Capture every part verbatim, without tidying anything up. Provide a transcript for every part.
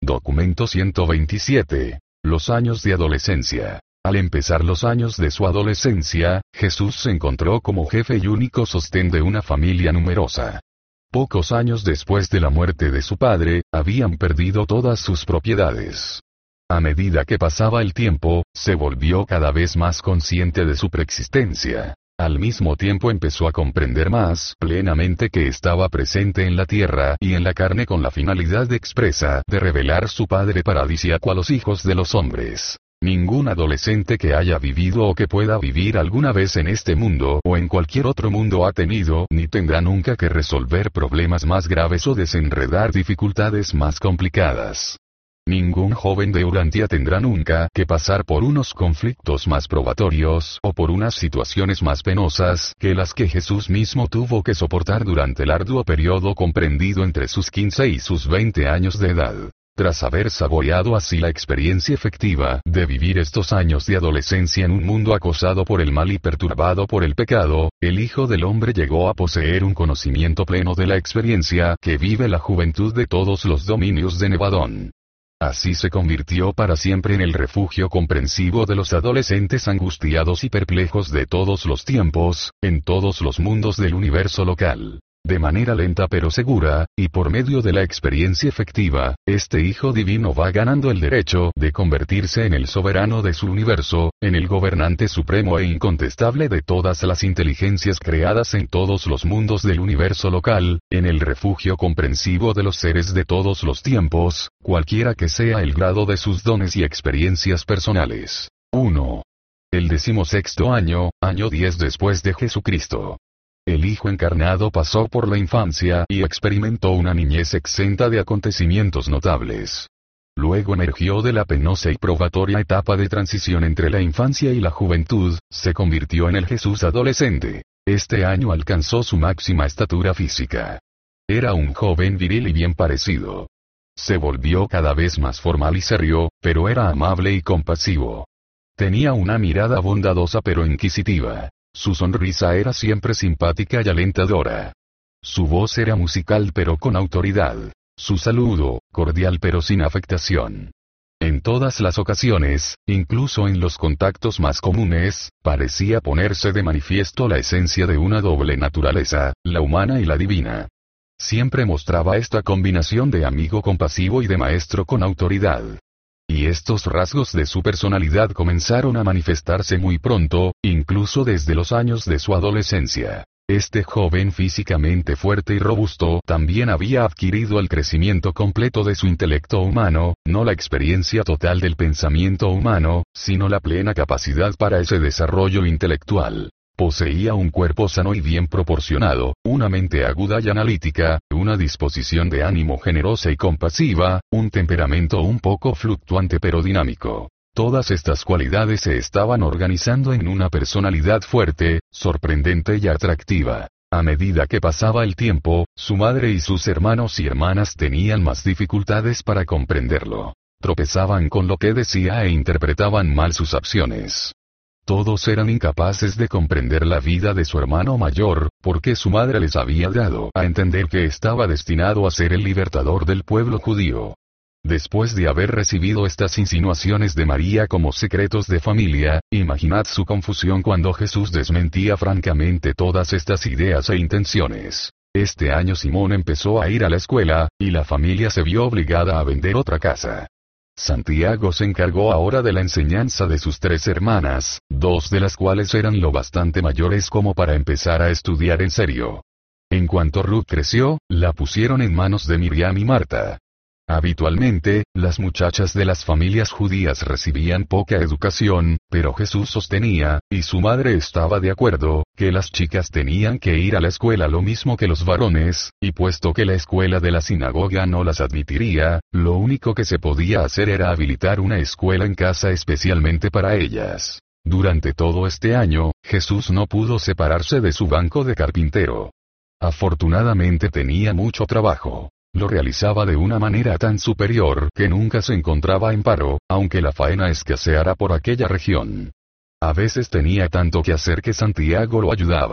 Documento ciento veintisiete. Los años de adolescencia. Al empezar los años de su adolescencia, Jesús se encontró como jefe y único sostén de una familia numerosa. Pocos años después de la muerte de su padre, habían perdido todas sus propiedades. A medida que pasaba el tiempo, se volvió cada vez más consciente de su preexistencia. Al mismo tiempo empezó a comprender más plenamente que estaba presente en la tierra y en la carne con la finalidad expresa de revelar su Padre paradisíaco a los hijos de los hombres. Ningún adolescente que haya vivido o que pueda vivir alguna vez en este mundo o en cualquier otro mundo ha tenido ni tendrá nunca que resolver problemas más graves o desenredar dificultades más complicadas. Ningún joven de Urantia tendrá nunca que pasar por unos conflictos más probatorios o por unas situaciones más penosas que las que Jesús mismo tuvo que soportar durante el arduo periodo comprendido entre sus quince y sus veinte años de edad. Tras haber saboreado así la experiencia efectiva de vivir estos años de adolescencia en un mundo acosado por el mal y perturbado por el pecado, el Hijo del Hombre llegó a poseer un conocimiento pleno de la experiencia que vive la juventud de todos los dominios de Nevadón. Así se convirtió para siempre en el refugio comprensivo de los adolescentes angustiados y perplejos de todos los tiempos, en todos los mundos del universo local. De manera lenta pero segura, y por medio de la experiencia efectiva, este Hijo Divino va ganando el derecho de convertirse en el soberano de su universo, en el gobernante supremo e incontestable de todas las inteligencias creadas en todos los mundos del universo local, en el refugio comprensivo de los seres de todos los tiempos, cualquiera que sea el grado de sus dones y experiencias personales. uno. El decimosexto año, año diez después de Jesucristo. El Hijo encarnado pasó por la infancia y experimentó una niñez exenta de acontecimientos notables. Luego emergió de la penosa y probatoria etapa de transición entre la infancia y la juventud, se convirtió en el Jesús adolescente. Este año alcanzó su máxima estatura física. Era un joven viril y bien parecido. Se volvió cada vez más formal y serio, pero era amable y compasivo. Tenía una mirada bondadosa pero inquisitiva. Su sonrisa era siempre simpática y alentadora. Su voz era musical pero con autoridad. Su saludo, cordial pero sin afectación. En todas las ocasiones, incluso en los contactos más comunes, parecía ponerse de manifiesto la esencia de una doble naturaleza, la humana y la divina. Siempre mostraba esta combinación de amigo compasivo y de maestro con autoridad. Y estos rasgos de su personalidad comenzaron a manifestarse muy pronto, incluso desde los años de su adolescencia. Este joven físicamente fuerte y robusto también había adquirido el crecimiento completo de su intelecto humano, no la experiencia total del pensamiento humano, sino la plena capacidad para ese desarrollo intelectual. Poseía un cuerpo sano y bien proporcionado, una mente aguda y analítica, una disposición de ánimo generosa y compasiva, un temperamento un poco fluctuante pero dinámico. Todas estas cualidades se estaban organizando en una personalidad fuerte, sorprendente y atractiva. A medida que pasaba el tiempo, su madre y sus hermanos y hermanas tenían más dificultades para comprenderlo. Tropezaban con lo que decía e interpretaban mal sus acciones. Todos eran incapaces de comprender la vida de su hermano mayor, porque su madre les había dado a entender que estaba destinado a ser el libertador del pueblo judío. Después de haber recibido estas insinuaciones de María como secretos de familia, imaginad su confusión cuando Jesús desmentía francamente todas estas ideas e intenciones. Este año Simón empezó a ir a la escuela, y la familia se vio obligada a vender otra casa. Santiago se encargó ahora de la enseñanza de sus tres hermanas, dos de las cuales eran lo bastante mayores como para empezar a estudiar en serio. En cuanto Ruth creció, la pusieron en manos de Miriam y Marta. Habitualmente, las muchachas de las familias judías recibían poca educación, pero Jesús sostenía, y su madre estaba de acuerdo, que las chicas tenían que ir a la escuela lo mismo que los varones, y puesto que la escuela de la sinagoga no las admitiría, lo único que se podía hacer era habilitar una escuela en casa especialmente para ellas. Durante todo este año, Jesús no pudo separarse de su banco de carpintero. Afortunadamente tenía mucho trabajo. Lo realizaba de una manera tan superior que nunca se encontraba en paro, aunque la faena escaseara por aquella región. A veces tenía tanto que hacer que Santiago lo ayudaba.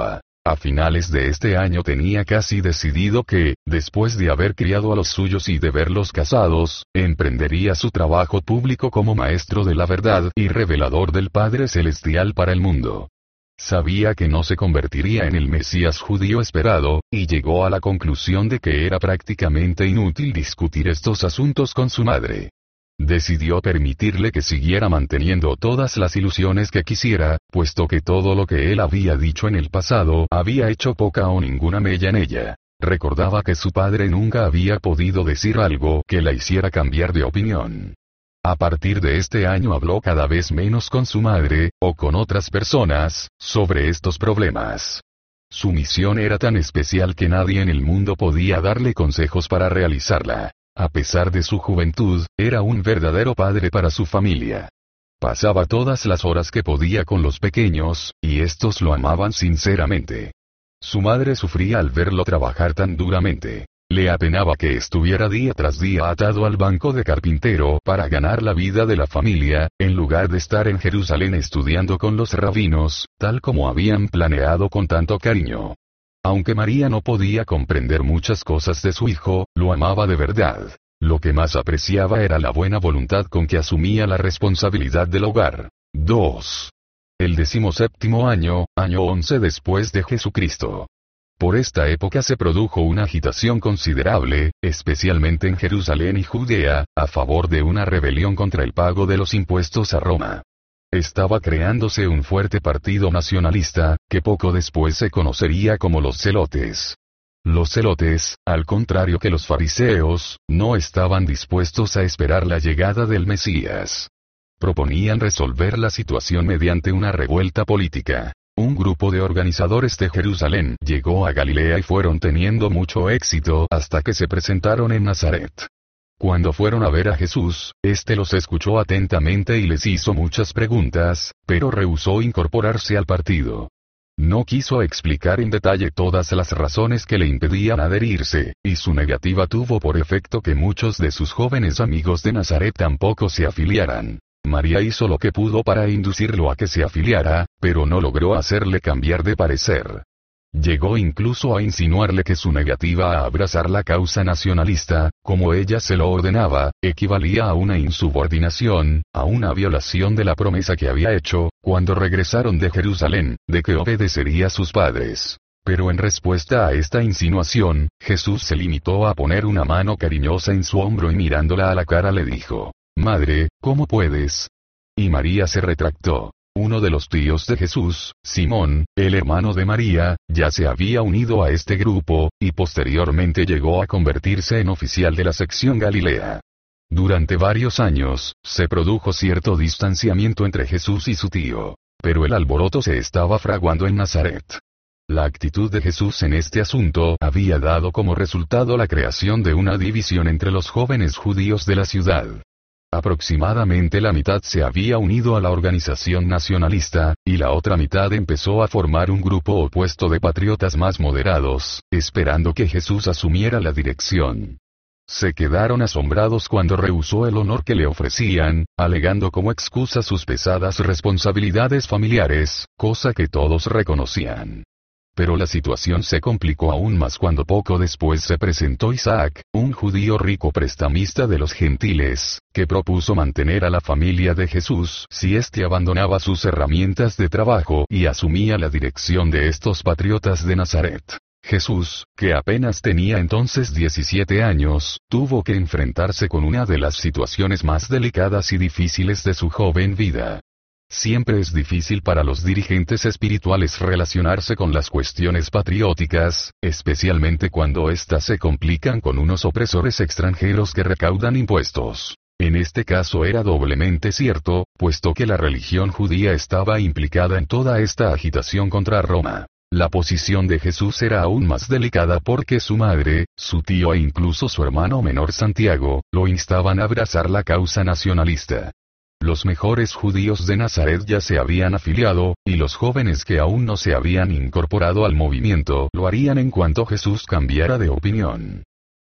A finales de este año tenía casi decidido que, después de haber criado a los suyos y de verlos casados, emprendería su trabajo público como maestro de la verdad y revelador del Padre Celestial para el mundo. Sabía que no se convertiría en el Mesías judío esperado, y llegó a la conclusión de que era prácticamente inútil discutir estos asuntos con su madre. Decidió permitirle que siguiera manteniendo todas las ilusiones que quisiera, puesto que todo lo que él había dicho en el pasado había hecho poca o ninguna mella en ella. Recordaba que su padre nunca había podido decir algo que la hiciera cambiar de opinión. A partir de este año habló cada vez menos con su madre, o con otras personas, sobre estos problemas. Su misión era tan especial que nadie en el mundo podía darle consejos para realizarla. A pesar de su juventud, era un verdadero padre para su familia. Pasaba todas las horas que podía con los pequeños, y estos lo amaban sinceramente. Su madre sufría al verlo trabajar tan duramente. Le apenaba que estuviera día tras día atado al banco de carpintero para ganar la vida de la familia, en lugar de estar en Jerusalén estudiando con los rabinos, tal como habían planeado con tanto cariño. Aunque María no podía comprender muchas cosas de su hijo, lo amaba de verdad. Lo que más apreciaba era la buena voluntad con que asumía la responsabilidad del hogar. dos. El decimoséptimo año, año once después de Jesucristo. Por esta época se produjo una agitación considerable, especialmente en Jerusalén y Judea, a favor de una rebelión contra el pago de los impuestos a Roma. Estaba creándose un fuerte partido nacionalista, que poco después se conocería como los celotes. Los celotes, al contrario que los fariseos, no estaban dispuestos a esperar la llegada del Mesías. Proponían resolver la situación mediante una revuelta política. Un grupo de organizadores de Jerusalén llegó a Galilea y fueron teniendo mucho éxito hasta que se presentaron en Nazaret. Cuando fueron a ver a Jesús, éste los escuchó atentamente y les hizo muchas preguntas, pero rehusó incorporarse al partido. No quiso explicar en detalle todas las razones que le impedían adherirse, y su negativa tuvo por efecto que muchos de sus jóvenes amigos de Nazaret tampoco se afiliaran. María hizo lo que pudo para inducirlo a que se afiliara, pero no logró hacerle cambiar de parecer. Llegó incluso a insinuarle que su negativa a abrazar la causa nacionalista, como ella se lo ordenaba, equivalía a una insubordinación, a una violación de la promesa que había hecho, cuando regresaron de Jerusalén, de que obedecería a sus padres. Pero en respuesta a esta insinuación, Jesús se limitó a poner una mano cariñosa en su hombro y mirándola a la cara le dijo: «Madre, ¿cómo puedes?». Y María se retractó. Uno de los tíos de Jesús, Simón, el hermano de María, ya se había unido a este grupo, y posteriormente llegó a convertirse en oficial de la sección Galilea. Durante varios años, se produjo cierto distanciamiento entre Jesús y su tío. Pero el alboroto se estaba fraguando en Nazaret. La actitud de Jesús en este asunto había dado como resultado la creación de una división entre los jóvenes judíos de la ciudad. Aproximadamente la mitad se había unido a la organización nacionalista, y la otra mitad empezó a formar un grupo opuesto de patriotas más moderados, esperando que Jesús asumiera la dirección. Se quedaron asombrados cuando rehusó el honor que le ofrecían, alegando como excusa sus pesadas responsabilidades familiares, cosa que todos reconocían. Pero la situación se complicó aún más cuando poco después se presentó Isaac, un judío rico prestamista de los gentiles, que propuso mantener a la familia de Jesús si éste abandonaba sus herramientas de trabajo y asumía la dirección de estos patriotas de Nazaret. Jesús, que apenas tenía entonces diecisiete años, tuvo que enfrentarse con una de las situaciones más delicadas y difíciles de su joven vida. Siempre es difícil para los dirigentes espirituales relacionarse con las cuestiones patrióticas, especialmente cuando éstas se complican con unos opresores extranjeros que recaudan impuestos. En este caso era doblemente cierto, puesto que la religión judía estaba implicada en toda esta agitación contra Roma. La posición de Jesús era aún más delicada porque su madre, su tío e incluso su hermano menor Santiago, lo instaban a abrazar la causa nacionalista. Los mejores judíos de Nazaret ya se habían afiliado, y los jóvenes que aún no se habían incorporado al movimiento lo harían en cuanto Jesús cambiara de opinión.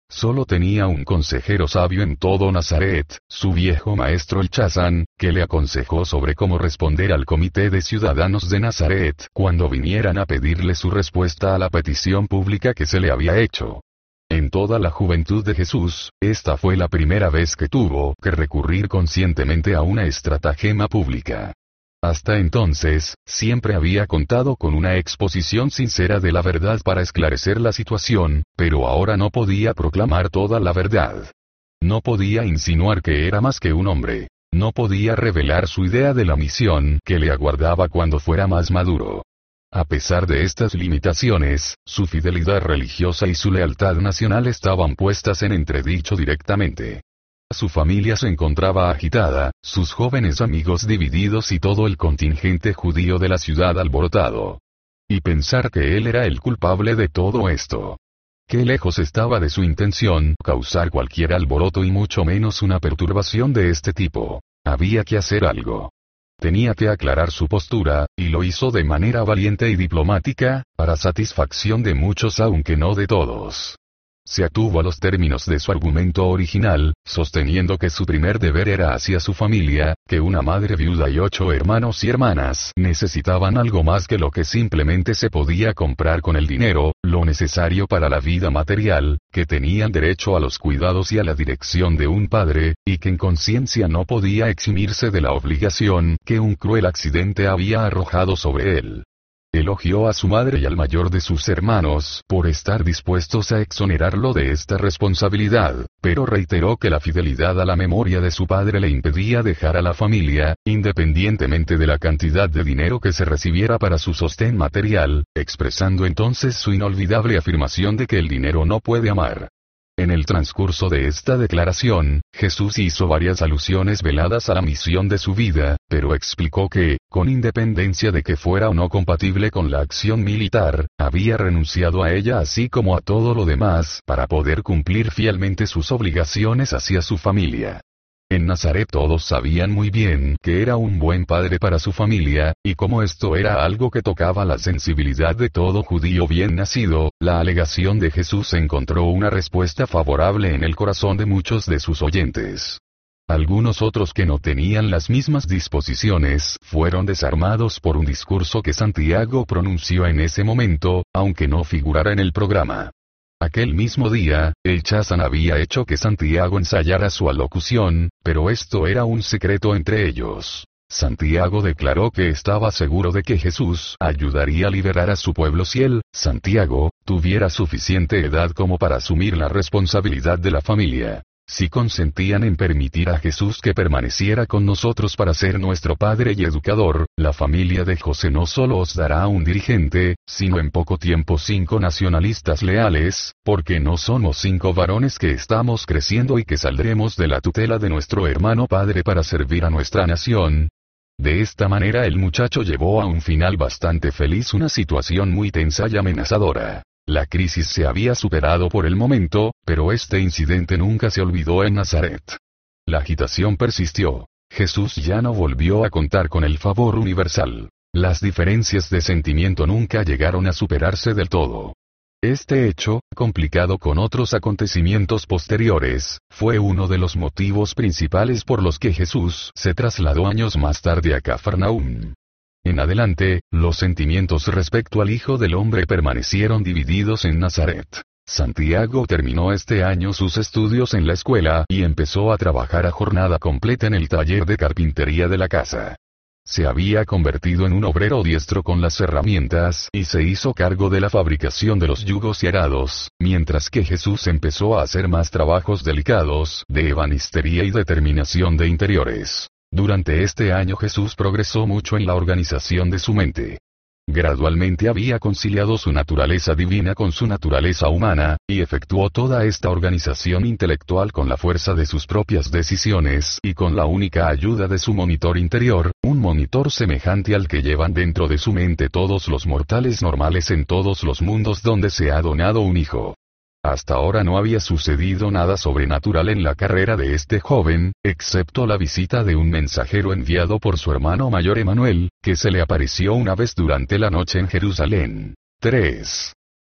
Solo tenía un consejero sabio en todo Nazaret, su viejo maestro el Chazán, que le aconsejó sobre cómo responder al comité de ciudadanos de Nazaret cuando vinieran a pedirle su respuesta a la petición pública que se le había hecho. En toda la juventud de Jesús, esta fue la primera vez que tuvo que recurrir conscientemente a una estratagema pública. Hasta entonces, siempre había contado con una exposición sincera de la verdad para esclarecer la situación, pero ahora no podía proclamar toda la verdad. No podía insinuar que era más que un hombre. No podía revelar su idea de la misión que le aguardaba cuando fuera más maduro. A pesar de estas limitaciones, su fidelidad religiosa y su lealtad nacional estaban puestas en entredicho directamente. Su familia se encontraba agitada, sus jóvenes amigos divididos y todo el contingente judío de la ciudad alborotado. Y pensar que él era el culpable de todo esto. Qué lejos estaba de su intención causar cualquier alboroto y mucho menos una perturbación de este tipo. Había que hacer algo. Tenía que aclarar su postura, y lo hizo de manera valiente y diplomática, para satisfacción de muchos aunque no de todos. Se atuvo a los términos de su argumento original, sosteniendo que su primer deber era hacia su familia, que una madre viuda y ocho hermanos y hermanas necesitaban algo más que lo que simplemente se podía comprar con el dinero, lo necesario para la vida material, que tenían derecho a los cuidados y a la dirección de un padre, y que en conciencia no podía eximirse de la obligación que un cruel accidente había arrojado sobre él. Elogió a su madre y al mayor de sus hermanos por estar dispuestos a exonerarlo de esta responsabilidad, pero reiteró que la fidelidad a la memoria de su padre le impedía dejar a la familia, independientemente de la cantidad de dinero que se recibiera para su sostén material, expresando entonces su inolvidable afirmación de que el dinero no puede amar. En el transcurso de esta declaración, Jesús hizo varias alusiones veladas a la misión de su vida, pero explicó que, con independencia de que fuera o no compatible con la acción militar, había renunciado a ella así como a todo lo demás para poder cumplir fielmente sus obligaciones hacia su familia. En Nazaret todos sabían muy bien que era un buen padre para su familia, y como esto era algo que tocaba la sensibilidad de todo judío bien nacido, la alegación de Jesús encontró una respuesta favorable en el corazón de muchos de sus oyentes. Algunos otros que no tenían las mismas disposiciones fueron desarmados por un discurso que Santiago pronunció en ese momento, aunque no figurara en el programa. Aquel mismo día, el Chazán había hecho que Santiago ensayara su alocución, pero esto era un secreto entre ellos. Santiago declaró que estaba seguro de que Jesús ayudaría a liberar a su pueblo si él, Santiago, tuviera suficiente edad como para asumir la responsabilidad de la familia. Si consentían en permitir a Jesús que permaneciera con nosotros para ser nuestro padre y educador, la familia de José no solo os dará un dirigente, sino en poco tiempo cinco nacionalistas leales, porque no somos cinco varones que estamos creciendo y que saldremos de la tutela de nuestro hermano padre para servir a nuestra nación. De esta manera el muchacho llevó a un final bastante feliz una situación muy tensa y amenazadora. La crisis se había superado por el momento, pero este incidente nunca se olvidó en Nazaret. La agitación persistió. Jesús ya no volvió a contar con el favor universal. Las diferencias de sentimiento nunca llegaron a superarse del todo. Este hecho, complicado con otros acontecimientos posteriores, fue uno de los motivos principales por los que Jesús se trasladó años más tarde a Cafarnaúm. En adelante, los sentimientos respecto al Hijo del Hombre permanecieron divididos en Nazaret. Santiago terminó este año sus estudios en la escuela y empezó a trabajar a jornada completa en el taller de carpintería de la casa. Se había convertido en un obrero diestro con las herramientas y se hizo cargo de la fabricación de los yugos y arados, mientras que Jesús empezó a hacer más trabajos delicados de ebanistería y determinación de interiores. Durante este año Jesús progresó mucho en la organización de su mente. Gradualmente había conciliado su naturaleza divina con su naturaleza humana, y efectuó toda esta organización intelectual con la fuerza de sus propias decisiones y con la única ayuda de su monitor interior, un monitor semejante al que llevan dentro de su mente todos los mortales normales en todos los mundos donde se ha donado un hijo. Hasta ahora no había sucedido nada sobrenatural en la carrera de este joven, excepto la visita de un mensajero enviado por su hermano mayor Emanuel, que se le apareció una vez durante la noche en Jerusalén. tres.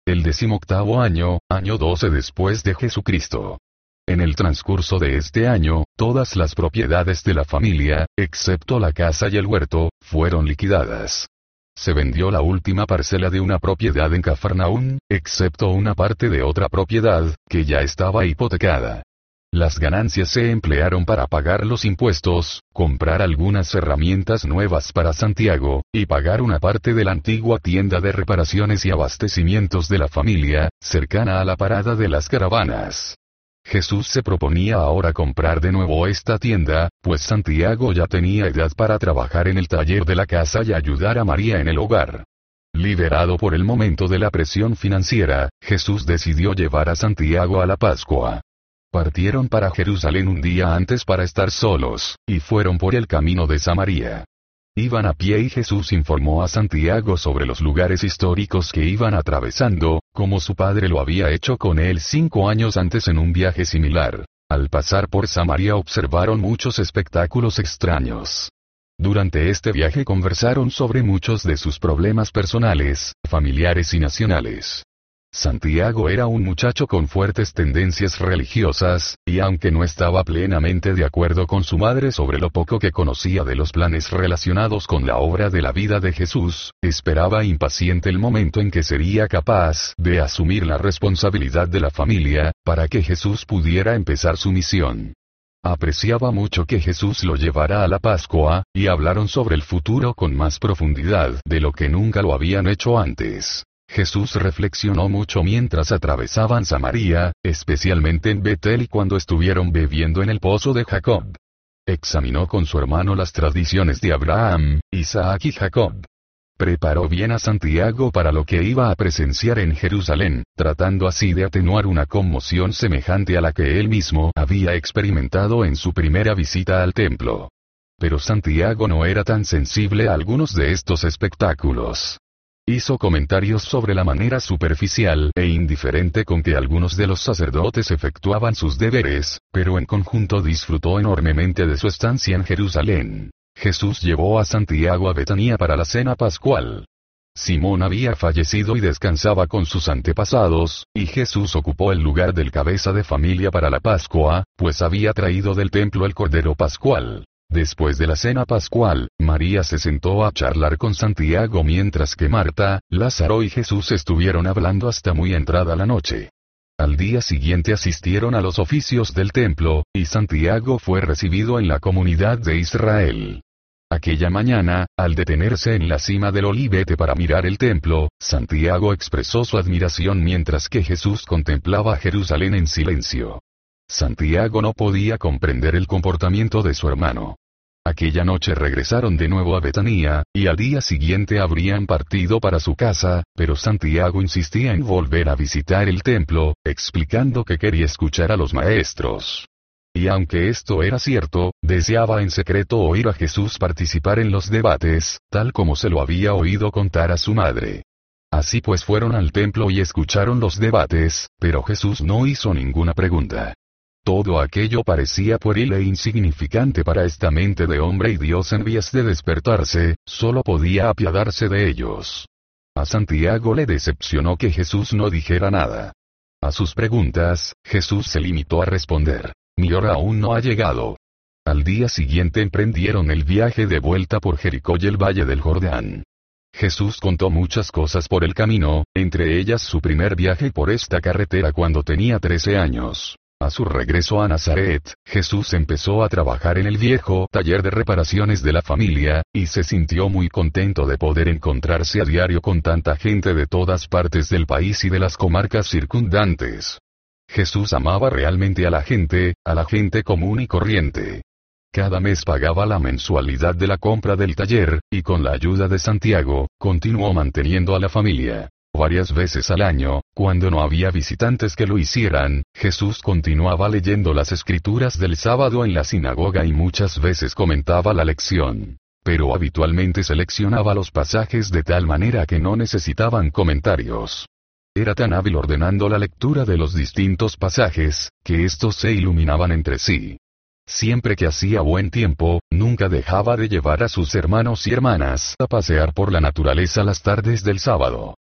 El decimoctavo año, año doce después de Jesucristo. En el transcurso de este año, todas las propiedades de la familia, excepto la casa y el huerto, fueron liquidadas. Se vendió la última parcela de una propiedad en Cafarnaún, excepto una parte de otra propiedad, que ya estaba hipotecada. Las ganancias se emplearon para pagar los impuestos, comprar algunas herramientas nuevas para Santiago, y pagar una parte de la antigua tienda de reparaciones y abastecimientos de la familia, cercana a la parada de las caravanas. Jesús se proponía ahora comprar de nuevo esta tienda, pues Santiago ya tenía edad para trabajar en el taller de la casa y ayudar a María en el hogar. Liberado por el momento de la presión financiera, Jesús decidió llevar a Santiago a la Pascua. Partieron para Jerusalén un día antes para estar solos, y fueron por el camino de Samaria. Iban a pie y Jesús informó a Santiago sobre los lugares históricos que iban atravesando, como su padre lo había hecho con él cinco años antes en un viaje similar. Al pasar por Samaria observaron muchos espectáculos extraños. Durante este viaje conversaron sobre muchos de sus problemas personales, familiares y nacionales. Santiago era un muchacho con fuertes tendencias religiosas, y aunque no estaba plenamente de acuerdo con su madre sobre lo poco que conocía de los planes relacionados con la obra de la vida de Jesús, esperaba impaciente el momento en que sería capaz de asumir la responsabilidad de la familia, para que Jesús pudiera empezar su misión. Apreciaba mucho que Jesús lo llevara a la Pascua, y hablaron sobre el futuro con más profundidad de lo que nunca lo habían hecho antes. Jesús reflexionó mucho mientras atravesaban Samaria, especialmente en Betel y cuando estuvieron bebiendo en el pozo de Jacob. Examinó con su hermano las tradiciones de Abraham, Isaac y Jacob. Preparó bien a Santiago para lo que iba a presenciar en Jerusalén, tratando así de atenuar una conmoción semejante a la que él mismo había experimentado en su primera visita al templo. Pero Santiago no era tan sensible a algunos de estos espectáculos. Hizo comentarios sobre la manera superficial e indiferente con que algunos de los sacerdotes efectuaban sus deberes, pero en conjunto disfrutó enormemente de su estancia en Jerusalén. Jesús llevó a Santiago a Betania para la cena pascual. Simón había fallecido y descansaba con sus antepasados, y Jesús ocupó el lugar del cabeza de familia para la Pascua, pues había traído del templo el cordero pascual. Después de la cena pascual, María se sentó a charlar con Santiago mientras que Marta, Lázaro y Jesús estuvieron hablando hasta muy entrada la noche. Al día siguiente asistieron a los oficios del templo, y Santiago fue recibido en la comunidad de Israel. Aquella mañana, al detenerse en la cima del Olivete para mirar el templo, Santiago expresó su admiración mientras que Jesús contemplaba Jerusalén en silencio. Santiago no podía comprender el comportamiento de su hermano. Aquella noche regresaron de nuevo a Betania, y al día siguiente habrían partido para su casa, pero Santiago insistía en volver a visitar el templo, explicando que quería escuchar a los maestros. Y aunque esto era cierto, deseaba en secreto oír a Jesús participar en los debates, tal como se lo había oído contar a su madre. Así pues fueron al templo y escucharon los debates, pero Jesús no hizo ninguna pregunta. Todo aquello parecía pueril e insignificante para esta mente de hombre y Dios en vías de despertarse, solo podía apiadarse de ellos. A Santiago le decepcionó que Jesús no dijera nada. A sus preguntas, Jesús se limitó a responder: "Mi hora aún no ha llegado". Al día siguiente emprendieron el viaje de vuelta por Jericó y el valle del Jordán. Jesús contó muchas cosas por el camino, entre ellas su primer viaje por esta carretera cuando tenía trece años. A su regreso a Nazaret, Jesús empezó a trabajar en el viejo taller de reparaciones de la familia, y se sintió muy contento de poder encontrarse a diario con tanta gente de todas partes del país y de las comarcas circundantes. Jesús amaba realmente a la gente, a la gente común y corriente. Cada mes pagaba la mensualidad de la compra del taller, y con la ayuda de Santiago, continuó manteniendo a la familia. Varias veces al año, cuando no había visitantes que lo hicieran, Jesús continuaba leyendo las escrituras del sábado en la sinagoga y muchas veces comentaba la lección. Pero habitualmente seleccionaba los pasajes de tal manera que no necesitaban comentarios. Era tan hábil ordenando la lectura de los distintos pasajes, que estos se iluminaban entre sí. Siempre que hacía buen tiempo, nunca dejaba de llevar a sus hermanos y hermanas a pasear por la naturaleza las tardes del sábado.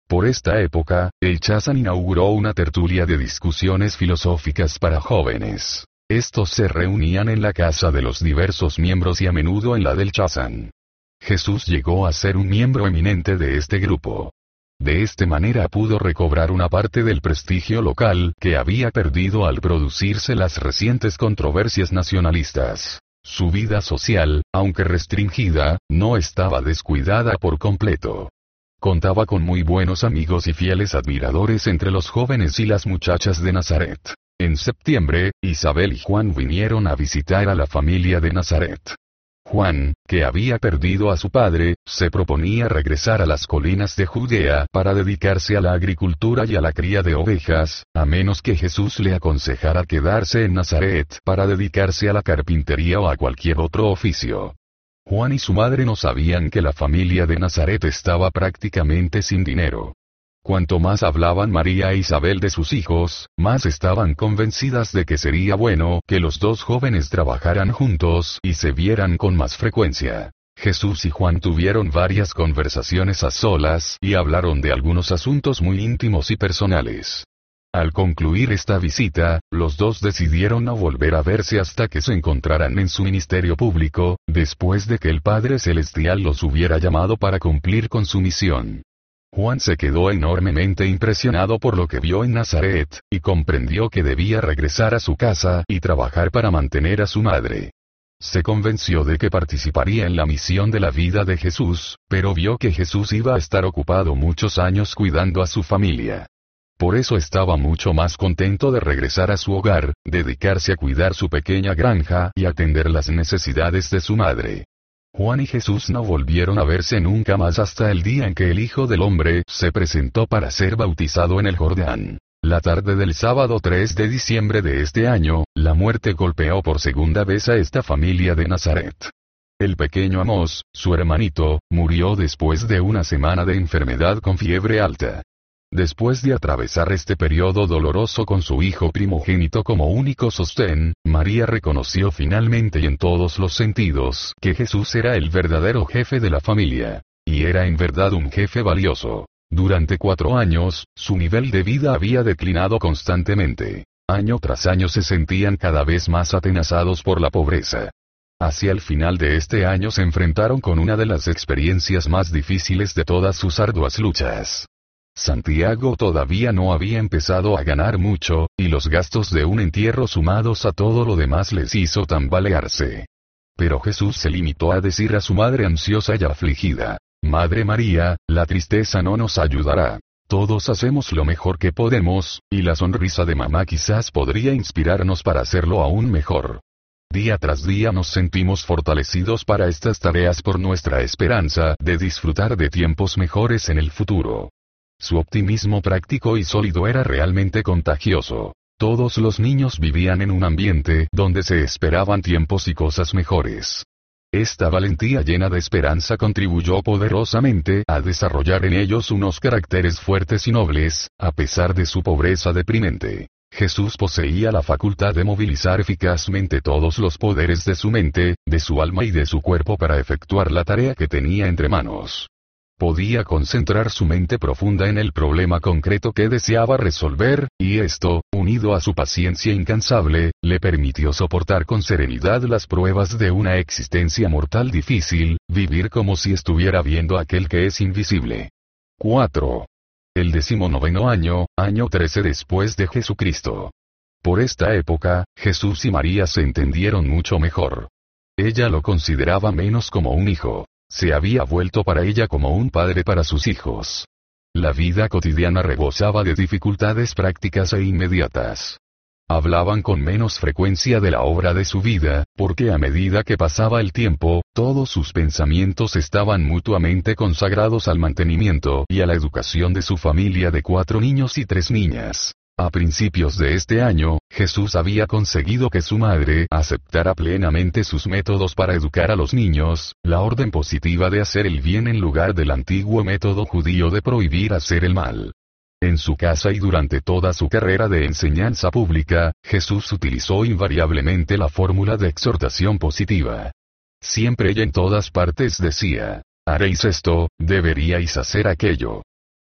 Por esta época, el Chazán inauguró una tertulia de discusiones filosóficas para jóvenes. Estos se reunían en la casa de los diversos miembros y a menudo en la del Chazán. Jesús llegó a ser un miembro eminente de este grupo. De esta manera pudo recobrar una parte del prestigio local que había perdido al producirse las recientes controversias nacionalistas. Su vida social, aunque restringida, no estaba descuidada por completo. Contaba con muy buenos amigos y fieles admiradores entre los jóvenes y las muchachas de Nazaret. En septiembre, Isabel y Juan vinieron a visitar a la familia de Nazaret. Juan, que había perdido a su padre, se proponía regresar a las colinas de Judea para dedicarse a la agricultura y a la cría de ovejas, a menos que Jesús le aconsejara quedarse en Nazaret para dedicarse a la carpintería o a cualquier otro oficio. Juan y su madre no sabían que la familia de Nazaret estaba prácticamente sin dinero. Cuanto más hablaban María e Isabel de sus hijos, más estaban convencidas de que sería bueno que los dos jóvenes trabajaran juntos y se vieran con más frecuencia. Jesús y Juan tuvieron varias conversaciones a solas y hablaron de algunos asuntos muy íntimos y personales. Al concluir esta visita, los dos decidieron no volver a verse hasta que se encontraran en su ministerio público, después de que el Padre Celestial los hubiera llamado para cumplir con su misión. Juan se quedó enormemente impresionado por lo que vio en Nazaret, y comprendió que debía regresar a su casa y trabajar para mantener a su madre. Se convenció de que participaría en la misión de la vida de Jesús, pero vio que Jesús iba a estar ocupado muchos años cuidando a su familia. Por eso estaba mucho más contento de regresar a su hogar, dedicarse a cuidar su pequeña granja y atender las necesidades de su madre. Juan y Jesús no volvieron a verse nunca más hasta el día en que el Hijo del Hombre se presentó para ser bautizado en el Jordán. La tarde del sábado tres de diciembre de este año, la muerte golpeó por segunda vez a esta familia de Nazaret. El pequeño Amós, su hermanito, murió después de una semana de enfermedad con fiebre alta. Después de atravesar este periodo doloroso con su hijo primogénito como único sostén, María reconoció finalmente y en todos los sentidos que Jesús era el verdadero jefe de la familia. Y era en verdad un jefe valioso. Durante cuatro años, su nivel de vida había declinado constantemente. Año tras año se sentían cada vez más atenazados por la pobreza. Hacia el final de este año se enfrentaron con una de las experiencias más difíciles de todas sus arduas luchas. Santiago todavía no había empezado a ganar mucho, y los gastos de un entierro sumados a todo lo demás les hizo tambalearse. Pero Jesús se limitó a decir a su madre ansiosa y afligida: «Madre María, la tristeza no nos ayudará. Todos hacemos lo mejor que podemos, y la sonrisa de mamá quizás podría inspirarnos para hacerlo aún mejor». Día tras día nos sentimos fortalecidos para estas tareas por nuestra esperanza de disfrutar de tiempos mejores en el futuro. Su optimismo práctico y sólido era realmente contagioso. Todos los niños vivían en un ambiente donde se esperaban tiempos y cosas mejores. Esta valentía llena de esperanza contribuyó poderosamente a desarrollar en ellos unos caracteres fuertes y nobles, a pesar de su pobreza deprimente. Jesús poseía la facultad de movilizar eficazmente todos los poderes de su mente, de su alma y de su cuerpo para efectuar la tarea que tenía entre manos. Podía concentrar su mente profunda en el problema concreto que deseaba resolver, y esto, unido a su paciencia incansable, le permitió soportar con serenidad las pruebas de una existencia mortal difícil, vivir como si estuviera viendo a aquel que es invisible. cuatro. El decimonoveno año, año trece después de Jesucristo. Por esta época, Jesús y María se entendieron mucho mejor. Ella lo consideraba menos como un hijo. Se había vuelto para ella como un padre para sus hijos. La vida cotidiana rebosaba de dificultades prácticas e inmediatas. Hablaban con menos frecuencia de la obra de su vida, porque a medida que pasaba el tiempo, todos sus pensamientos estaban mutuamente consagrados al mantenimiento y a la educación de su familia de cuatro niños y tres niñas. A principios de este año, Jesús había conseguido que su madre aceptara plenamente sus métodos para educar a los niños, la orden positiva de hacer el bien en lugar del antiguo método judío de prohibir hacer el mal. En su casa y durante toda su carrera de enseñanza pública, Jesús utilizó invariablemente la fórmula de exhortación positiva. Siempre y en todas partes decía: «Haréis esto, deberíais hacer aquello».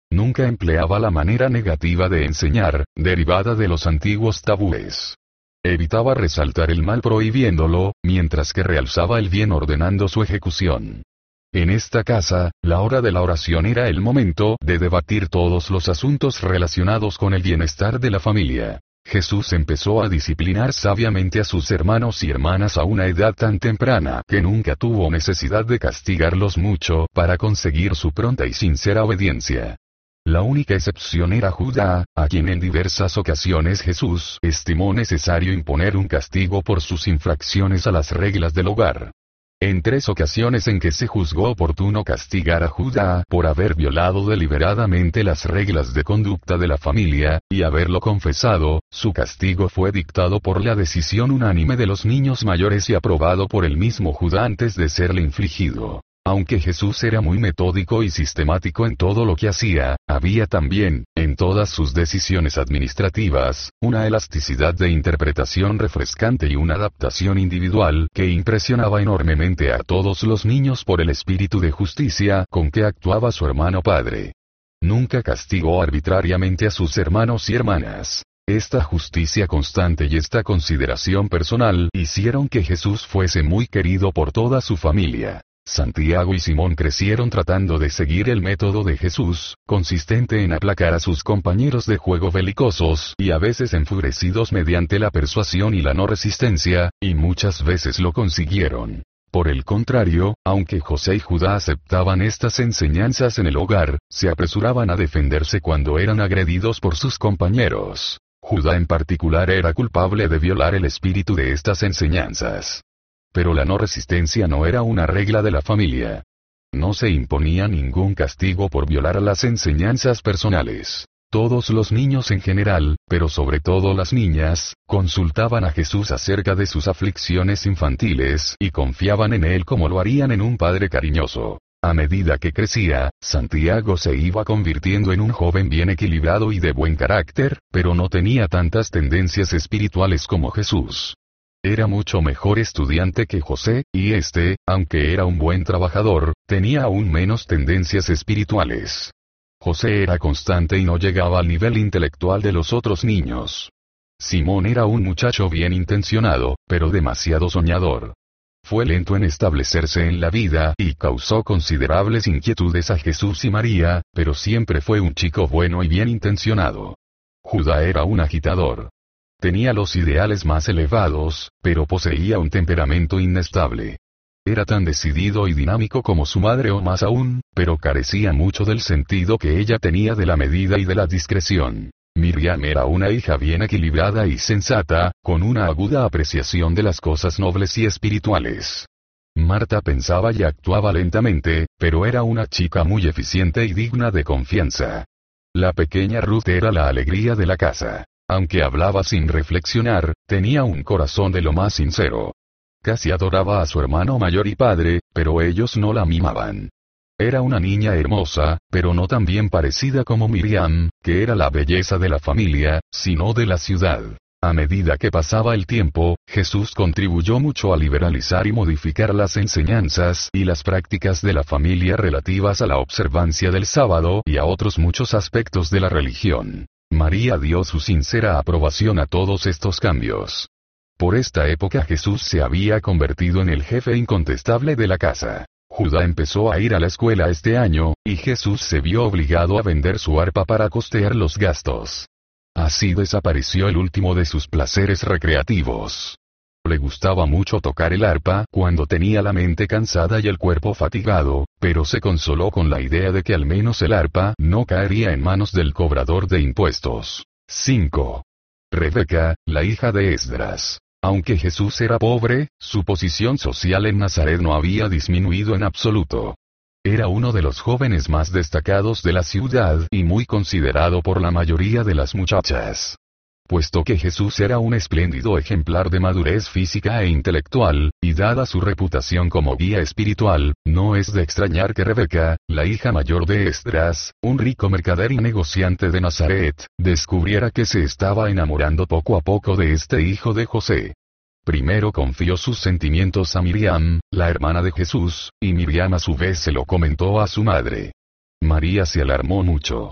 Nunca empleaba la manera negativa de enseñar, derivada de los antiguos tabúes. Evitaba resaltar el mal prohibiéndolo, mientras que realzaba el bien ordenando su ejecución. En esta casa, la hora de la oración era el momento de debatir todos los asuntos relacionados con el bienestar de la familia. Jesús empezó a disciplinar sabiamente a sus hermanos y hermanas a una edad tan temprana que nunca tuvo necesidad de castigarlos mucho para conseguir su pronta y sincera obediencia. La única excepción era Judá, a quien en diversas ocasiones Jesús estimó necesario imponer un castigo por sus infracciones a las reglas del hogar. En tres ocasiones en que se juzgó oportuno castigar a Judá por haber violado deliberadamente las reglas de conducta de la familia, y haberlo confesado, su castigo fue dictado por la decisión unánime de los niños mayores y aprobado por el mismo Judá antes de serle infligido. Aunque Jesús era muy metódico y sistemático en todo lo que hacía, había también, en todas sus decisiones administrativas, una elasticidad de interpretación refrescante y una adaptación individual que impresionaba enormemente a todos los niños por el espíritu de justicia con que actuaba su hermano padre. Nunca castigó arbitrariamente a sus hermanos y hermanas. Esta justicia constante y esta consideración personal hicieron que Jesús fuese muy querido por toda su familia. Santiago y Simón crecieron tratando de seguir el método de Jesús, consistente en aplacar a sus compañeros de juego belicosos y a veces enfurecidos mediante la persuasión y la no resistencia, y muchas veces lo consiguieron. Por el contrario, aunque José y Judá aceptaban estas enseñanzas en el hogar, se apresuraban a defenderse cuando eran agredidos por sus compañeros. Judá en particular era culpable de violar el espíritu de estas enseñanzas. Pero la no resistencia no era una regla de la familia. No se imponía ningún castigo por violar las enseñanzas personales. Todos los niños en general, pero sobre todo las niñas, consultaban a Jesús acerca de sus aflicciones infantiles y confiaban en él como lo harían en un padre cariñoso. A medida que crecía, Santiago se iba convirtiendo en un joven bien equilibrado y de buen carácter, pero no tenía tantas tendencias espirituales como Jesús. Era mucho mejor estudiante que José, y este, aunque era un buen trabajador, tenía aún menos tendencias espirituales. José era constante y no llegaba al nivel intelectual de los otros niños. Simón era un muchacho bien intencionado, pero demasiado soñador. Fue lento en establecerse en la vida y causó considerables inquietudes a Jesús y María, pero siempre fue un chico bueno y bien intencionado. Judá era un agitador. Tenía los ideales más elevados, pero poseía un temperamento inestable. Era tan decidido y dinámico como su madre o más aún, pero carecía mucho del sentido que ella tenía de la medida y de la discreción. Miriam era una hija bien equilibrada y sensata, con una aguda apreciación de las cosas nobles y espirituales. Marta pensaba y actuaba lentamente, pero era una chica muy eficiente y digna de confianza. La pequeña Ruth era la alegría de la casa. Aunque hablaba sin reflexionar, tenía un corazón de lo más sincero. Casi adoraba a su hermano mayor y padre, pero ellos no la mimaban. Era una niña hermosa, pero no tan bien parecida como Miriam, que era la belleza de la familia, sino de la ciudad. A medida que pasaba el tiempo, Jesús contribuyó mucho a liberalizar y modificar las enseñanzas y las prácticas de la familia relativas a la observancia del sábado y a otros muchos aspectos de la religión. María dio su sincera aprobación a todos estos cambios. Por esta época Jesús se había convertido en el jefe incontestable de la casa. Judá empezó a ir a la escuela este año, y Jesús se vio obligado a vender su arpa para costear los gastos. Así desapareció el último de sus placeres recreativos. Le gustaba mucho tocar el arpa cuando tenía la mente cansada y el cuerpo fatigado, pero se consoló con la idea de que al menos el arpa no caería en manos del cobrador de impuestos. cinco. Rebeca, la hija de Esdras. Aunque Jesús era pobre, su posición social en Nazaret no había disminuido en absoluto. Era uno de los jóvenes más destacados de la ciudad y muy considerado por la mayoría de las muchachas. Puesto que Jesús era un espléndido ejemplar de madurez física e intelectual, y dada su reputación como guía espiritual, no es de extrañar que Rebeca, la hija mayor de Esdras, un rico mercader y negociante de Nazaret, descubriera que se estaba enamorando poco a poco de este hijo de José. Primero confió sus sentimientos a Miriam, la hermana de Jesús, y Miriam a su vez se lo comentó a su madre. María se alarmó mucho.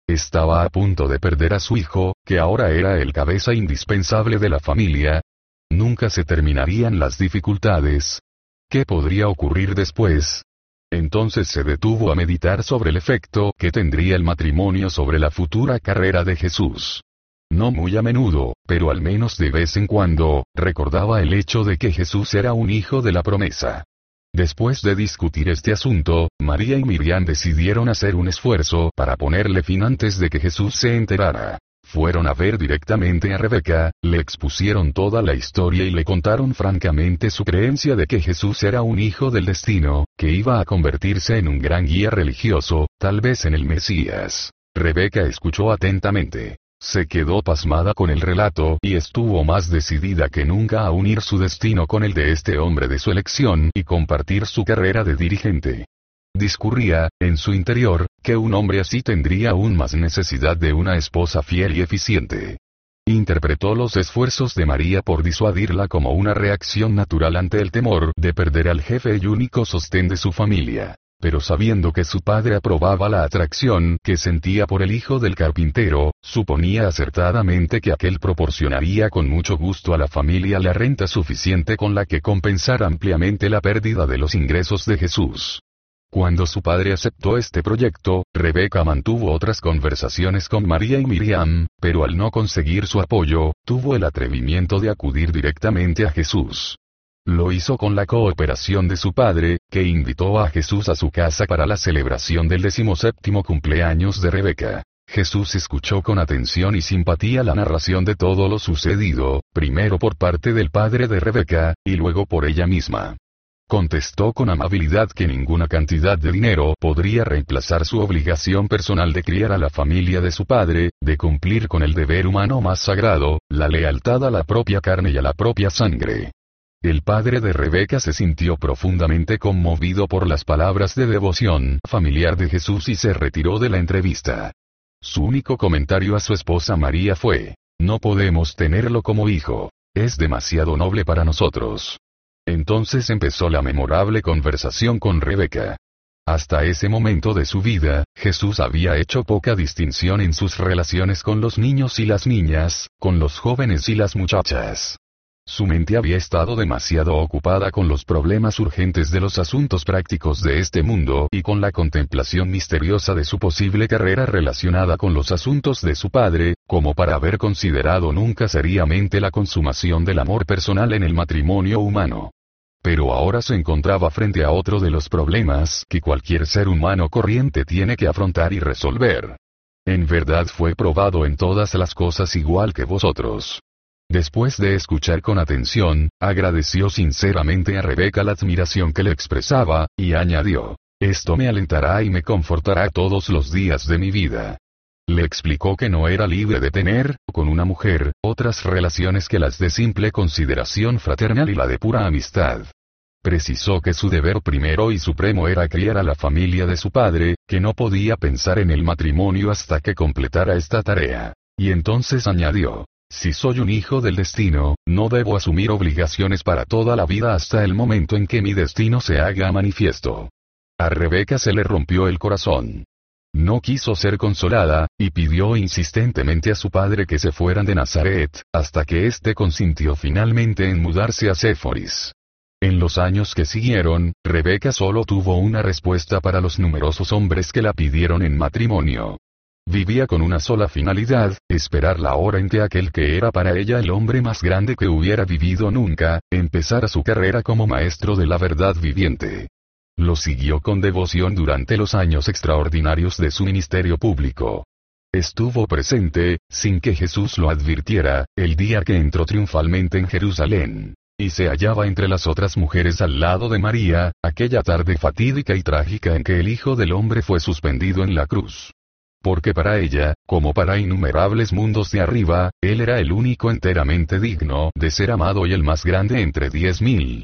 Estaba a punto de perder a su hijo, que ahora era el cabeza indispensable de la familia. Nunca se terminarían las dificultades. ¿Qué podría ocurrir después? Entonces se detuvo a meditar sobre el efecto que tendría el matrimonio sobre la futura carrera de Jesús. No muy a menudo, pero al menos de vez en cuando, recordaba el hecho de que Jesús era un hijo de la promesa. Después de discutir este asunto, María y Miriam decidieron hacer un esfuerzo para ponerle fin antes de que Jesús se enterara. Fueron a ver directamente a Rebeca, le expusieron toda la historia y le contaron francamente su creencia de que Jesús era un hijo del destino, que iba a convertirse en un gran guía religioso, tal vez en el Mesías. Rebeca escuchó atentamente. Se quedó pasmada con el relato y estuvo más decidida que nunca a unir su destino con el de este hombre de su elección y compartir su carrera de dirigente. Discurría, en su interior, que un hombre así tendría aún más necesidad de una esposa fiel y eficiente. Interpretó los esfuerzos de María por disuadirla como una reacción natural ante el temor de perder al jefe y único sostén de su familia. Pero sabiendo que su padre aprobaba la atracción que sentía por el hijo del carpintero, suponía acertadamente que aquel proporcionaría con mucho gusto a la familia la renta suficiente con la que compensar ampliamente la pérdida de los ingresos de Jesús. Cuando su padre aceptó este proyecto, Rebeca mantuvo otras conversaciones con María y Miriam, pero al no conseguir su apoyo, tuvo el atrevimiento de acudir directamente a Jesús. Lo hizo con la cooperación de su padre, que invitó a Jesús a su casa para la celebración del decimoséptimo cumpleaños de Rebeca. Jesús escuchó con atención y simpatía la narración de todo lo sucedido, primero por parte del padre de Rebeca, y luego por ella misma. Contestó con amabilidad que ninguna cantidad de dinero podría reemplazar su obligación personal de criar a la familia de su padre, de cumplir con el deber humano más sagrado, la lealtad a la propia carne y a la propia sangre. El padre de Rebeca se sintió profundamente conmovido por las palabras de devoción familiar de Jesús y se retiró de la entrevista. Su único comentario a su esposa María fue: "No podemos tenerlo como hijo. Es demasiado noble para nosotros". Entonces empezó la memorable conversación con Rebeca. Hasta ese momento de su vida, Jesús había hecho poca distinción en sus relaciones con los niños y las niñas, con los jóvenes y las muchachas. Su mente había estado demasiado ocupada con los problemas urgentes de los asuntos prácticos de este mundo y con la contemplación misteriosa de su posible carrera relacionada con los asuntos de su padre, como para haber considerado nunca seriamente la consumación del amor personal en el matrimonio humano. Pero ahora se encontraba frente a otro de los problemas que cualquier ser humano corriente tiene que afrontar y resolver. En verdad fue probado en todas las cosas igual que vosotros. Después de escuchar con atención, agradeció sinceramente a Rebeca la admiración que le expresaba, y añadió: "Esto me alentará y me confortará todos los días de mi vida". Le explicó que no era libre de tener, con una mujer, otras relaciones que las de simple consideración fraternal y la de pura amistad. Precisó que su deber primero y supremo era criar a la familia de su padre, que no podía pensar en el matrimonio hasta que completara esta tarea. Y entonces añadió: "Si soy un hijo del destino, no debo asumir obligaciones para toda la vida hasta el momento en que mi destino se haga manifiesto". A Rebeca se le rompió el corazón. No quiso ser consolada, y pidió insistentemente a su padre que se fueran de Nazaret, hasta que éste consintió finalmente en mudarse a Séforis. En los años que siguieron, Rebeca solo tuvo una respuesta para los numerosos hombres que la pidieron en matrimonio. Vivía con una sola finalidad: esperar la hora en que aquel que era para ella el hombre más grande que hubiera vivido nunca, empezara su carrera como maestro de la verdad viviente. Lo siguió con devoción durante los años extraordinarios de su ministerio público. Estuvo presente, sin que Jesús lo advirtiera, el día que entró triunfalmente en Jerusalén. Y se hallaba entre las otras mujeres al lado de María, aquella tarde fatídica y trágica en que el Hijo del Hombre fue suspendido en la cruz. Porque para ella, como para innumerables mundos de arriba, él era el único enteramente digno de ser amado y el más grande entre diez mil.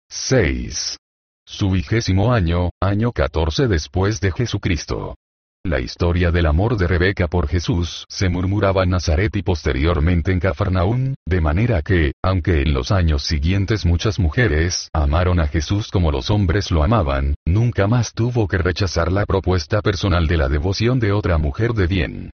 seis. Su vigésimo año, año catorce después de Jesucristo. La historia del amor de Rebeca por Jesús se murmuraba en Nazaret y posteriormente en Cafarnaún, de manera que, aunque en los años siguientes muchas mujeres amaron a Jesús como los hombres lo amaban, nunca más tuvo que rechazar la propuesta personal de la devoción de otra mujer de bien.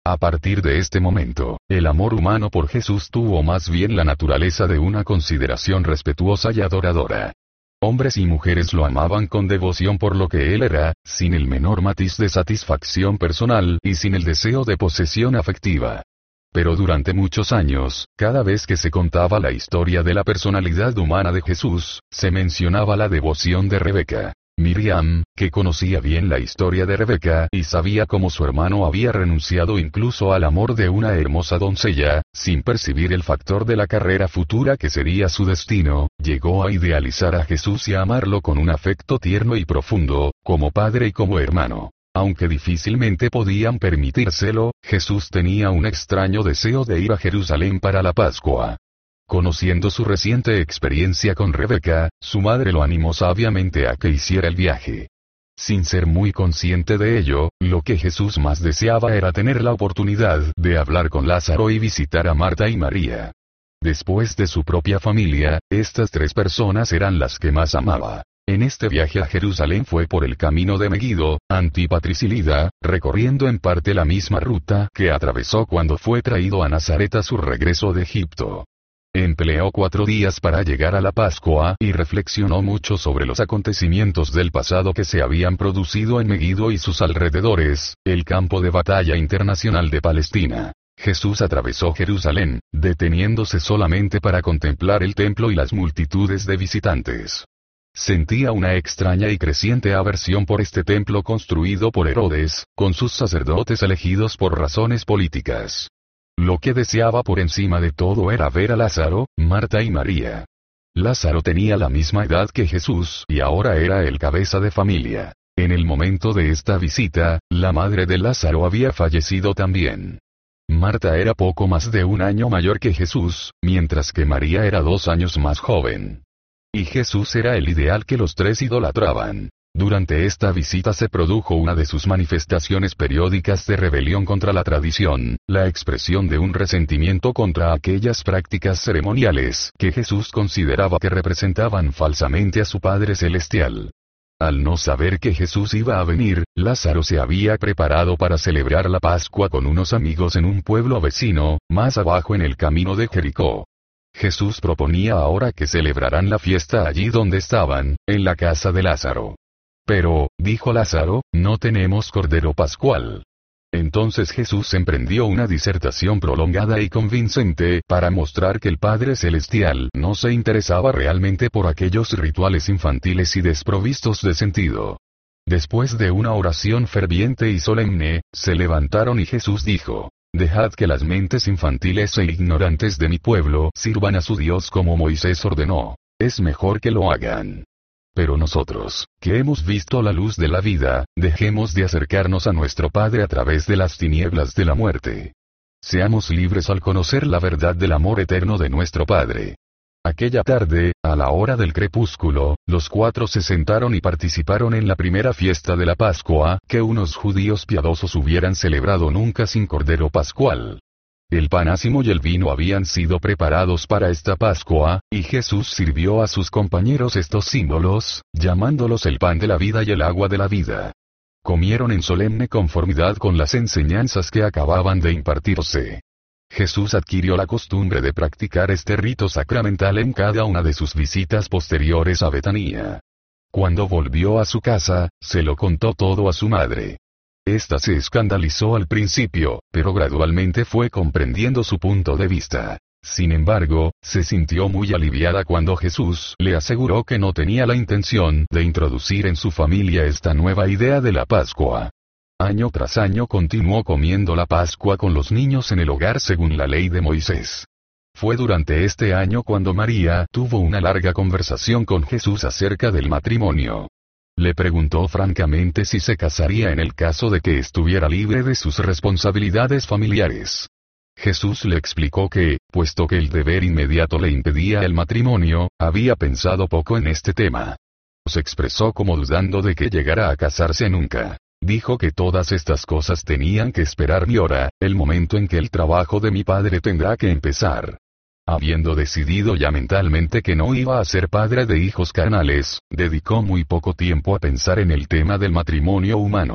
A partir de este momento, el amor humano por Jesús tuvo más bien la naturaleza de una consideración respetuosa y adoradora. Hombres y mujeres lo amaban con devoción por lo que él era, sin el menor matiz de satisfacción personal y sin el deseo de posesión afectiva. Pero durante muchos años, cada vez que se contaba la historia de la personalidad humana de Jesús, se mencionaba la devoción de Rebeca. Miriam, que conocía bien la historia de Rebeca y sabía cómo su hermano había renunciado incluso al amor de una hermosa doncella, sin percibir el factor de la carrera futura que sería su destino, llegó a idealizar a Jesús y a amarlo con un afecto tierno y profundo, como padre y como hermano. Aunque difícilmente podían permitírselo, Jesús tenía un extraño deseo de ir a Jerusalén para la Pascua. Conociendo su reciente experiencia con Rebeca, su madre lo animó sabiamente a que hiciera el viaje. Sin ser muy consciente de ello, lo que Jesús más deseaba era tener la oportunidad de hablar con Lázaro y visitar a Marta y María. Después de su propia familia, estas tres personas eran las que más amaba. En este viaje a Jerusalén fue por el camino de Megido, Antípatris y Lida, recorriendo en parte la misma ruta que atravesó cuando fue traído a Nazaret a su regreso de Egipto. Empleó cuatro días para llegar a la Pascua y reflexionó mucho sobre los acontecimientos del pasado que se habían producido en Megido y sus alrededores, el campo de batalla internacional de Palestina. Jesús atravesó Jerusalén, deteniéndose solamente para contemplar el templo y las multitudes de visitantes. Sentía una extraña y creciente aversión por este templo construido por Herodes, con sus sacerdotes elegidos por razones políticas. Lo que deseaba por encima de todo era ver a Lázaro, Marta y María. Lázaro tenía la misma edad que Jesús y ahora era el cabeza de familia. En el momento de esta visita, la madre de Lázaro había fallecido también. Marta era poco más de un año mayor que Jesús, mientras que María era dos años más joven. Y Jesús era el ideal que los tres idolatraban. Durante esta visita se produjo una de sus manifestaciones periódicas de rebelión contra la tradición, la expresión de un resentimiento contra aquellas prácticas ceremoniales que Jesús consideraba que representaban falsamente a su Padre Celestial. Al no saber que Jesús iba a venir, Lázaro se había preparado para celebrar la Pascua con unos amigos en un pueblo vecino, más abajo en el camino de Jericó. Jesús proponía ahora que celebraran la fiesta allí donde estaban, en la casa de Lázaro. Pero, dijo Lázaro, no tenemos cordero pascual. Entonces Jesús emprendió una disertación prolongada y convincente para mostrar que el Padre Celestial no se interesaba realmente por aquellos rituales infantiles y desprovistos de sentido. Después de una oración ferviente y solemne, se levantaron y Jesús dijo: Dejad que las mentes infantiles e ignorantes de mi pueblo sirvan a su Dios como Moisés ordenó. Es mejor que lo hagan. Pero nosotros, que hemos visto la luz de la vida, dejemos de acercarnos a nuestro Padre a través de las tinieblas de la muerte. Seamos libres al conocer la verdad del amor eterno de nuestro Padre. Aquella tarde, a la hora del crepúsculo, los cuatro se sentaron y participaron en la primera fiesta de la Pascua, que unos judíos piadosos hubieran celebrado nunca sin cordero pascual. El pan ácimo y el vino habían sido preparados para esta Pascua, y Jesús sirvió a sus compañeros estos símbolos, llamándolos el pan de la vida y el agua de la vida. Comieron en solemne conformidad con las enseñanzas que acababan de impartirse. Jesús adquirió la costumbre de practicar este rito sacramental en cada una de sus visitas posteriores a Betanía. Cuando volvió a su casa, se lo contó todo a su madre. Esta se escandalizó al principio, pero gradualmente fue comprendiendo su punto de vista. Sin embargo, se sintió muy aliviada cuando Jesús le aseguró que no tenía la intención de introducir en su familia esta nueva idea de la Pascua. Año tras año continuó comiendo la Pascua con los niños en el hogar según la ley de Moisés. Fue durante este año cuando María tuvo una larga conversación con Jesús acerca del matrimonio. Le preguntó francamente si se casaría en el caso de que estuviera libre de sus responsabilidades familiares. Jesús le explicó que, puesto que el deber inmediato le impedía el matrimonio, había pensado poco en este tema. Se expresó como dudando de que llegara a casarse nunca. Dijo que todas estas cosas tenían que esperar mi hora, el momento en que el trabajo de mi padre tendrá que empezar. Habiendo decidido ya mentalmente que no iba a ser padre de hijos carnales, dedicó muy poco tiempo a pensar en el tema del matrimonio humano.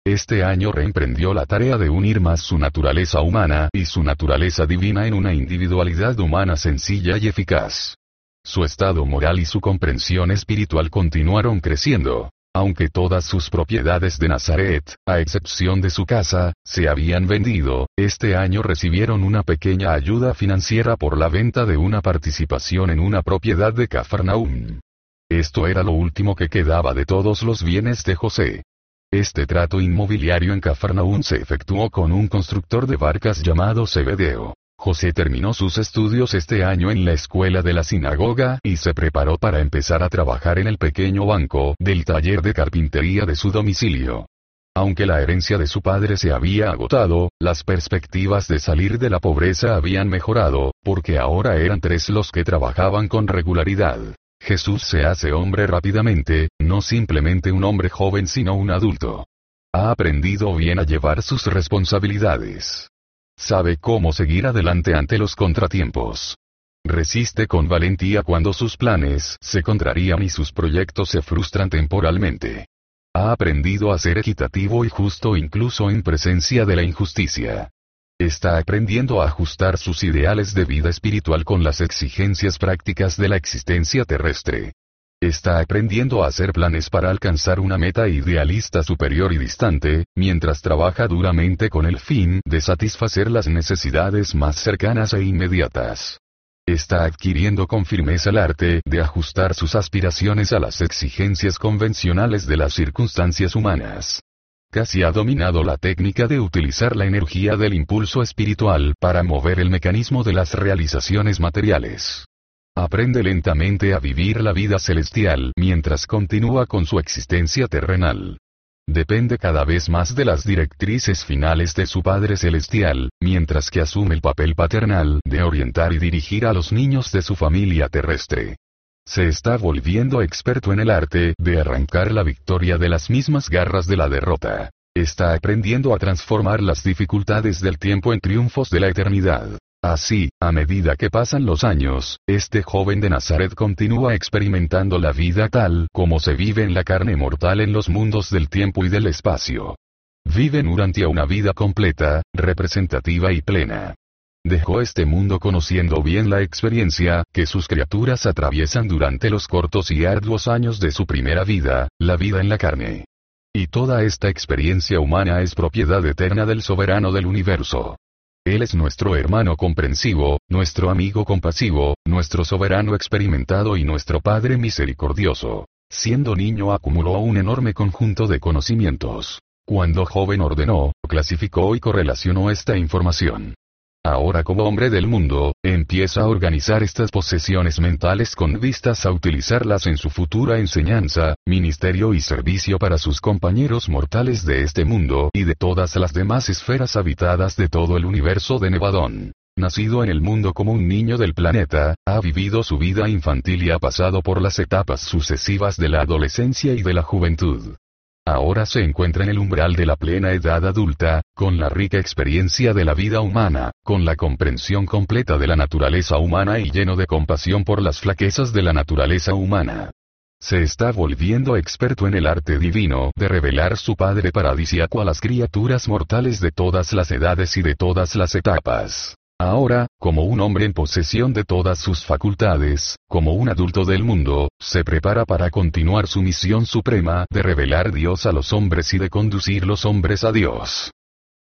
Este año reemprendió la tarea de unir más su naturaleza humana y su naturaleza divina en una individualidad humana sencilla y eficaz. Su estado moral y su comprensión espiritual continuaron creciendo. Aunque todas sus propiedades de Nazaret, a excepción de su casa, se habían vendido, este año recibieron una pequeña ayuda financiera por la venta de una participación en una propiedad de Cafarnaúm. Esto era lo último que quedaba de todos los bienes de José. Este trato inmobiliario en Cafarnaúm se efectuó con un constructor de barcas llamado Zebedeo. José terminó sus estudios este año en la escuela de la sinagoga y se preparó para empezar a trabajar en el pequeño banco del taller de carpintería de su domicilio. Aunque la herencia de su padre se había agotado, las perspectivas de salir de la pobreza habían mejorado, porque ahora eran tres los que trabajaban con regularidad. Jesús se hace hombre rápidamente, no simplemente un hombre joven sino un adulto. Ha aprendido bien a llevar sus responsabilidades. Sabe cómo seguir adelante ante los contratiempos. Resiste con valentía cuando sus planes se contrarían y sus proyectos se frustran temporalmente. Ha aprendido a ser equitativo y justo incluso en presencia de la injusticia. Está aprendiendo a ajustar sus ideales de vida espiritual con las exigencias prácticas de la existencia terrestre. Está aprendiendo a hacer planes para alcanzar una meta idealista superior y distante, mientras trabaja duramente con el fin de satisfacer las necesidades más cercanas e inmediatas. Está adquiriendo con firmeza el arte de ajustar sus aspiraciones a las exigencias convencionales de las circunstancias humanas. Casi ha dominado la técnica de utilizar la energía del impulso espiritual para mover el mecanismo de las realizaciones materiales. Aprende lentamente a vivir la vida celestial mientras continúa con su existencia terrenal. Depende cada vez más de las directrices finales de su Padre Celestial, mientras que asume el papel paternal de orientar y dirigir a los niños de su familia terrestre. Se está volviendo experto en el arte de arrancar la victoria de las mismas garras de la derrota. Está aprendiendo a transformar las dificultades del tiempo en triunfos de la eternidad. Así, a medida que pasan los años, este joven de Nazaret continúa experimentando la vida tal como se vive en la carne mortal en los mundos del tiempo y del espacio. Vive durante una vida completa, representativa y plena. Dejó este mundo conociendo bien la experiencia que sus criaturas atraviesan durante los cortos y arduos años de su primera vida, la vida en la carne. Y toda esta experiencia humana es propiedad eterna del soberano del universo. Él es nuestro hermano comprensivo, nuestro amigo compasivo, nuestro soberano experimentado y nuestro Padre misericordioso. Siendo niño acumuló un enorme conjunto de conocimientos. Cuando joven ordenó, clasificó y correlacionó esta información. Ahora como hombre del mundo, empieza a organizar estas posesiones mentales con vistas a utilizarlas en su futura enseñanza, ministerio y servicio para sus compañeros mortales de este mundo y de todas las demás esferas habitadas de todo el universo de Nevadón. Nacido en el mundo como un niño del planeta, ha vivido su vida infantil y ha pasado por las etapas sucesivas de la adolescencia y de la juventud. Ahora se encuentra en el umbral de la plena edad adulta, con la rica experiencia de la vida humana, con la comprensión completa de la naturaleza humana y lleno de compasión por las flaquezas de la naturaleza humana. Se está volviendo experto en el arte divino de revelar su Padre paradisíaco a las criaturas mortales de todas las edades y de todas las etapas. Ahora, como un hombre en posesión de todas sus facultades, como un adulto del mundo, se prepara para continuar su misión suprema de revelar Dios a los hombres y de conducir los hombres a Dios.